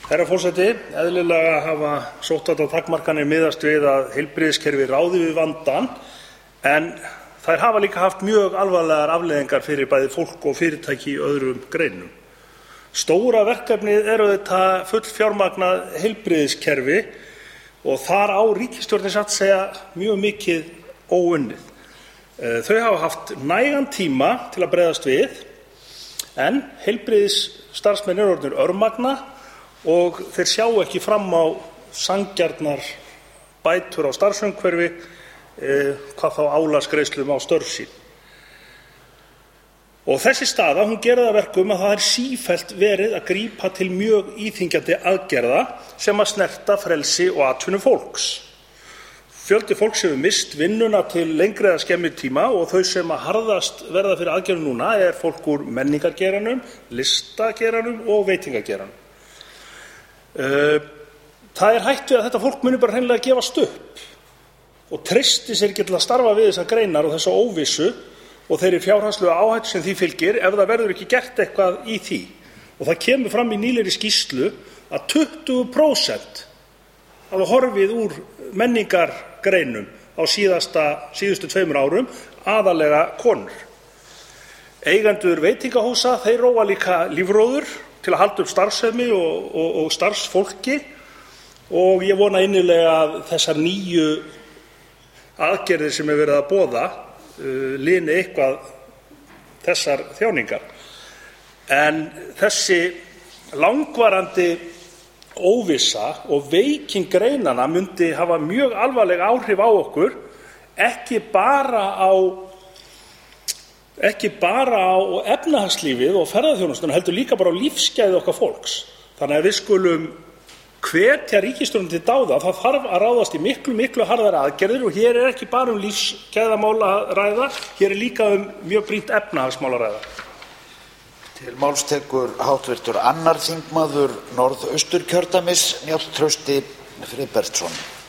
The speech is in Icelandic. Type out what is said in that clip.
Herra forseti, eðlilega hafa sóttvarnatakmarkanir miðast við að heilbrigðiskerfið ráði við vandann, en þær hafa líka haft mjög alvarlegar afleiðingar fyrir bæði fólk og fyrirtæki í öðrum greinum. Stóra verkefnið er auðvitað fullfjármagnað heilbrigðiskerfi og þar á ríkisstjórnin satt að segja mjög mikið óunnið. Þau hafa haft nægan tíma til að bregðast við, en heilbrigðisstarfsmenn eru orðnir örmagna og þeir sjá ekki fram á sanngjarnar bætur á starfsumhverfi, hvað þá álagsgreiðslum á störf sín. Og þessi staða, hún gerir það að verkum að það er sífellt verið að grípa til mjög íþyngjandi aðgerða sem að snerta frelsi og atvinnu fólks. Fjöldi fólks hefur misst vinnuna til lengri eða skemmri tíma og þau sem að harðast verða fyrir aðgerðum núna er fólk úr menningargeiranum, listageiranum og veitingageiranum. Það er hætt við að þetta fólk muni bara hreinlega gefast upp og treysti sér ekki til að starfa við þessar greinar og þessa óvissu og þeirri fjárhagslegu áhættu sem því fylgir ef það verður ekki gert eitthvað í því. Og það kemur fram í nýlegri skýrslu að 20% hafa horfið úr menningargreinum á síðustu 2 árum, aðallega konur. Eigendur veitingahúsa, þeir róa líka lífróður til að halda upp starfsemi og starfsfólki og ég vona innilega að þessar nýju aðgerðir sem er verið að boða lini eitthvað þessar þjáningar. En þessi langvarandi óvissa og veiking greinanna myndi hafa mjög alvarleg áhrif á okkur, ekki bara á efnahagslífið og ferðaþjónustuna, heldur líka bara á lífsgæði okkar fólks. Þannig að við skulum hvetja ríkisstjórnin til dáða. Það þarf að ráðast í miklu harðari aðgerðir og hér er ekki bara lífsgæðamál að ræða, hér er líka mjög brýnt efnahagsmál að ræða. Til máls tekur hv. 2. þingmaður Norðausturkjördæmis, Njáll Trausti Friðbertsson.